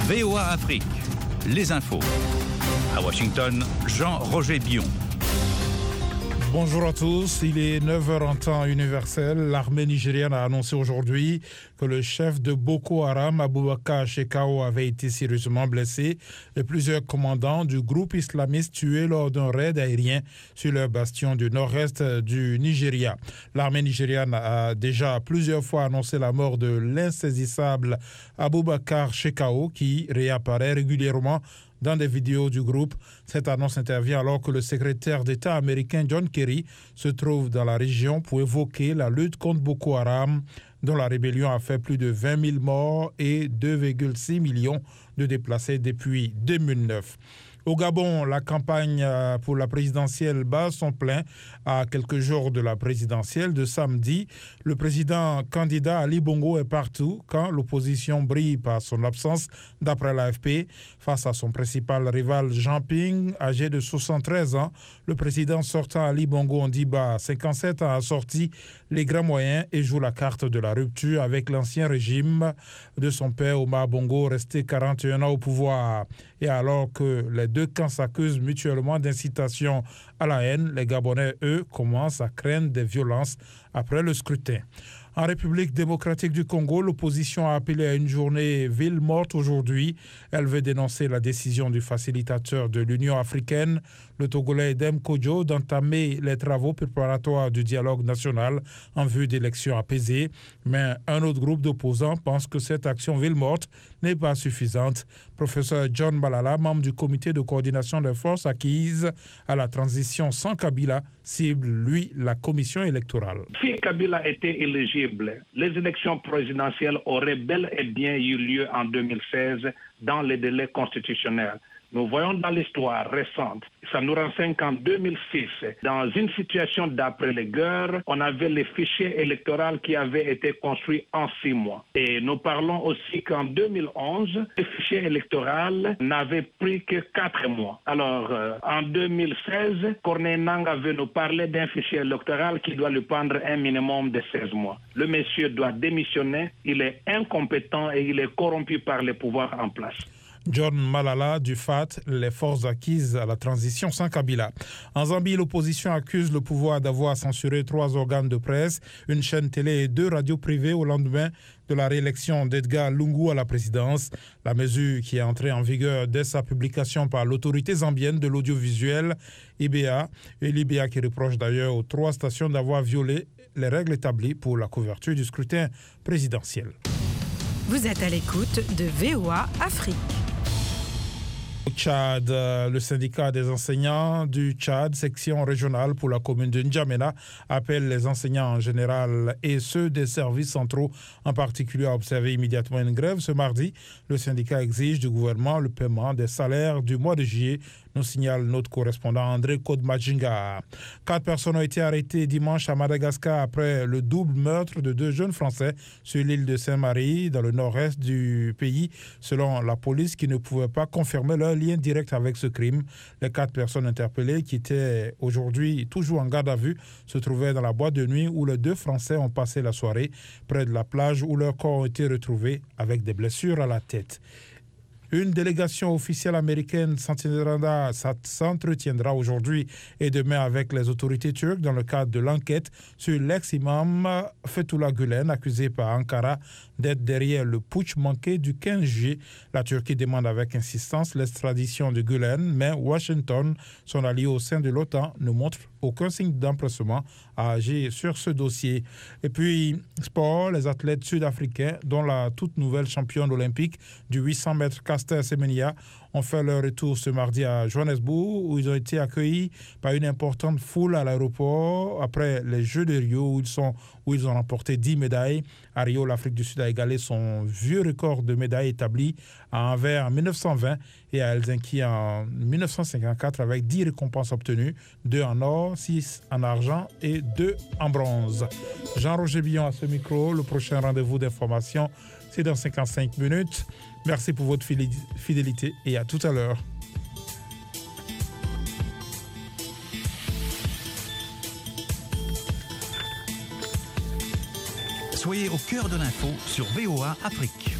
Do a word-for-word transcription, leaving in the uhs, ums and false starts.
V O A Afrique, les infos. À Washington, Jean-Roger Bion. Bonjour à tous, il est neuf heures en temps universel. L'armée nigériane a annoncé aujourd'hui que le chef de Boko Haram, Abubakar Shekau, avait été sérieusement blessé et plusieurs commandants du groupe islamiste tués lors d'un raid aérien sur leur bastion du nord-est du Nigeria. L'armée nigériane a déjà plusieurs fois annoncé la mort de l'insaisissable Abubakar Shekau qui réapparaît régulièrement dans des vidéos du groupe. Cette annonce intervient alors que le secrétaire d'État américain John Kerry se trouve dans la région pour évoquer la lutte contre Boko Haram, dont la rébellion a fait plus de vingt mille morts et deux virgule six millions de déplacés depuis deux mille neuf. Au Gabon, la campagne pour la présidentielle bat son plein à quelques jours de la présidentielle de samedi. Le président candidat Ali Bongo est partout quand l'opposition brille par son absence, d'après l'A F P. Face à son principal rival Jean Ping, âgé de soixante-treize ans, le président sortant Ali Bongo Ondimba, cinquante-sept ans, a sorti les grands moyens et joue la carte de la rupture avec l'ancien régime de son père Omar Bongo, resté quarante et un ans au pouvoir. Et alors que les deux camps s'accusent mutuellement d'incitation à la haine, les Gabonais, eux, commencent à craindre des violences après le scrutin. En République démocratique du Congo, l'opposition a appelé à une journée ville morte aujourd'hui. Elle veut dénoncer la décision du facilitateur de l'Union africaine, le Togolais Edem Kodjo, d'entamer les travaux préparatoires du dialogue national en vue d'élections apaisées. Mais un autre groupe d'opposants pense que cette action ville morte n'est pas suffisante. Professeur John Malala, membre du comité de coordination des forces acquises à la transition sans Kabila, cible, lui, la commission électorale. Si Kabila était éligible, les élections présidentielles auraient bel et bien eu lieu en deux mille seize dans les délais constitutionnels. Nous voyons dans l'histoire récente, ça nous renseigne qu'en deux mille six, dans une situation d'après les guerres, on avait les fichiers électoraux qui avaient été construits en six mois. Et nous parlons aussi qu'en deux mille onze, les fichiers électoraux n'avaient pris que quatre mois. Alors, euh, en deux mille seize, Corneille Nangaa veut nous parler d'un fichier électoral qui doit lui prendre un minimum de seize mois. Le monsieur doit démissionner, il est incompétent et il est corrompu par les pouvoirs en place. John Malala du F A T, les forces acquises à la transition sans Kabila. En Zambie, l'opposition accuse le pouvoir d'avoir censuré trois organes de presse, une chaîne télé et deux radios privées au lendemain de la réélection d'Edgar Lungu à la présidence. La mesure qui est entrée en vigueur dès sa publication par l'autorité zambienne de l'audiovisuel, I B A, et l'I B A qui reproche d'ailleurs aux trois stations d'avoir violé les règles établies pour la couverture du scrutin présidentiel. Vous êtes à l'écoute de V O A Afrique. Au Tchad, le syndicat des enseignants du Tchad, section régionale pour la commune de N'Djamena, appelle les enseignants en général et ceux des services centraux en particulier à observer immédiatement une grève. Ce mardi, le syndicat exige du gouvernement le paiement des salaires du mois de juillet, nous signale notre correspondant André Kodmajinga. Quatre personnes ont été arrêtées dimanche à Madagascar après le double meurtre de deux jeunes Français sur l'île de Saint-Marie, dans le nord-est du pays, selon la police qui ne pouvait pas confirmer leur lien direct avec ce crime. Les quatre personnes interpellées, qui étaient aujourd'hui toujours en garde à vue, se trouvaient dans la boîte de nuit où les deux Français ont passé la soirée, près de la plage où leurs corps ont été retrouvés avec des blessures à la tête. Une délégation officielle américaine s'entretiendra aujourd'hui et demain avec les autorités turques dans le cadre de l'enquête sur l'ex-imam Fethullah Gülen, accusé par Ankara d'être derrière le putsch manqué du quinze juillet. La Turquie demande avec insistance l'extradition de Gülen, mais Washington, son allié au sein de l'OTAN, ne montre aucun signe d'empressement à agir sur ce dossier. Et puis, sport, les athlètes sud-africains, dont la toute nouvelle championne olympique du huit cents mètres Caster Semenya, ont fait leur retour ce mardi à Johannesburg, où ils ont été accueillis par une importante foule à l'aéroport après les Jeux de Rio, où ils, sont, où ils ont remporté dix médailles. À Rio, l'Afrique du Sud a égalé son vieux record de médailles établi à Anvers en dix-neuf cent vingt et à Helsinki en dix-neuf cent cinquante-quatre avec dix récompenses obtenues, deux en or, six en argent et deux en bronze. Jean-Roger Bion à ce micro. Le prochain rendez-vous d'information, c'est dans cinquante-cinq minutes. Merci pour votre fidélité et à tout à l'heure. Soyez au cœur de l'info sur V O A Afrique.